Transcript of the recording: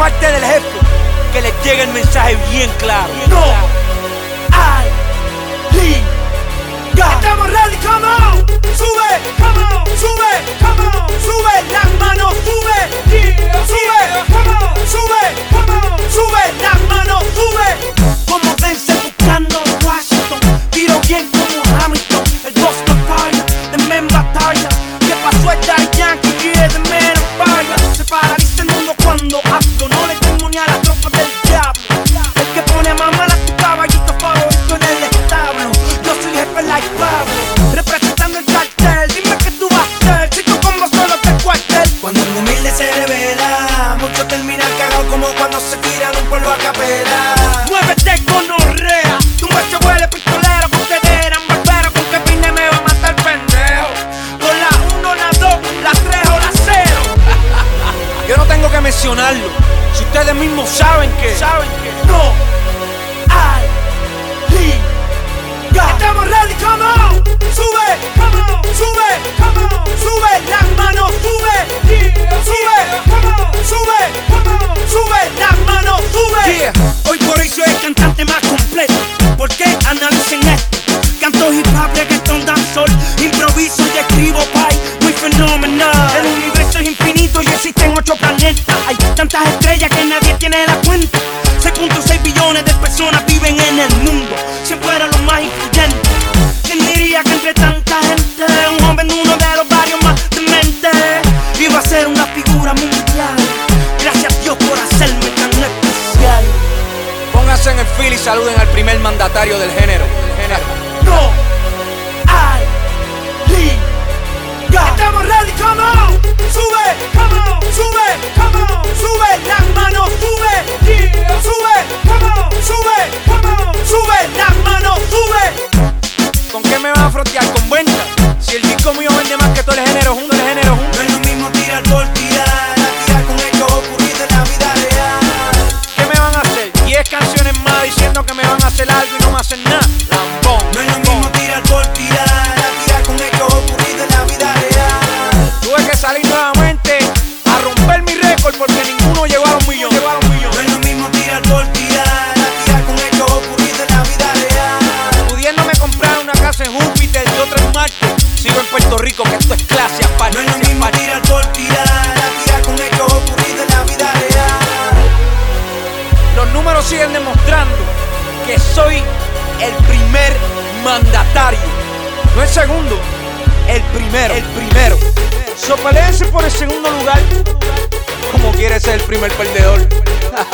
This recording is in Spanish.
parte del jefe, que les llegue el mensaje bien claro. No hay liga. Estamos ready, come on. Sube, come on, sube, come on, sube las manos, sube, sube, come on, sube, come on, sube las manos, sube. Como Denzel buscando Washington, tiro bien como Hamilton, el Boston Fire, de men batalla. ¿Qué pasó el Daddy Yankee? Yeah, de men on fire. Se paraliza el mundo cuando hablo, no le temo ni a la tropa del diablo. El que pone a mamar a tu caballito favorito en el establo. Yo soy jefe like Pablo, representando el cartel. Dime qué tú vas a hacer si tú como solo te cuartel. Cuando un humilde se revela, muchos terminan cagados como cuando se tiran un pueblo a capela. Muévete con orrea, tu macho huele pistolero, con cedera, en barbero, con que vine me va a matar pendejo. Con la 1, la 2, la 3 o la 0. Yo no tengo que mencionarlo, si ustedes mismos saben que no hay liga. Estamos ready, come on. Sube, come on, sube, come on, sube las manos, sube, sube, come on, sube, come on, sube las manos, sube. Yeah. Hoy por hoy soy el cantante más completo. ¿Por qué? Analicen esto. Canto hip hop, reggaeton, dancehall, improviso y escribo pay, muy fenomenal. El universo es infinito y existen 8 planetas. Hay tantas estrellas que nadie tiene la cuenta. 6.6 billones de personas viven en el mundo. Siempre era lo más influyente. ¿Quién diría que entre tanta gente un joven, uno de los varios más dementes, iba a ser una figura mundial? Gracias a Dios por hacerme tan especial. pónganse en el fil y saluden al primer mandatario del género. No hay liga. Estamos ready, come on. Sube, come on, sube, come on, sube las manos, sube, sube, come on, sube, come on, sube las manos, sube. ¿Con qué me van a frontear? ¿Con venta? Si el disco mío vende más que todo el género junto, No es lo mismo tirar por tirar, a tirar con hechos ocurridos en la vida real. ¿Qué me van a hacer? 10 canciones más diciendo que me van a hacer algo y no me hacen nada. Lambón. No es lo mismo tirar por tirar, a tirar con hechos ocurridos en la vida real. Tuve que salir nuevamente a romper mi récord porque ninguno llegó a los millones. No es lo mismo tirar por tirar, a tirar con hechos ocurridos en la vida real. Pudiéndome comprar una casa en Júpiter y otra en Marte, sigo en Puerto Rico, que esto es clase aparte. No es lo mismo tirar por tirar, a tirar con hechos ocurridos en la vida real. Los números siguen demostrando que soy el primer mandatario. No el segundo, el primero. So, peléense por el segundo lugar como quiere ser el primer perdedor.